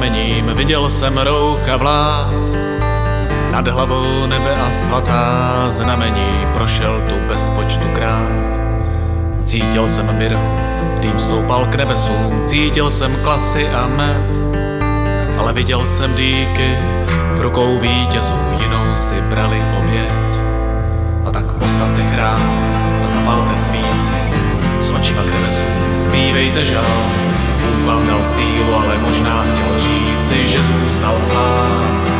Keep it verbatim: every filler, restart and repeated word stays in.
znamením, viděl jsem roucha vlád. Nad hlavou nebe a svatá znamení prošel tu bez počtu krát. Cítil jsem mirhu, dým stoupal k nebesům, cítil jsem klasy a med. Ale viděl jsem díky v rukou vítězů, jinou si brali oběť. A tak postavte chrám a zapalte svíci, s očima k nebesům zpívejte žál. Bůh vám dal sílu, ale možná chtěl říci, že zůstal sám.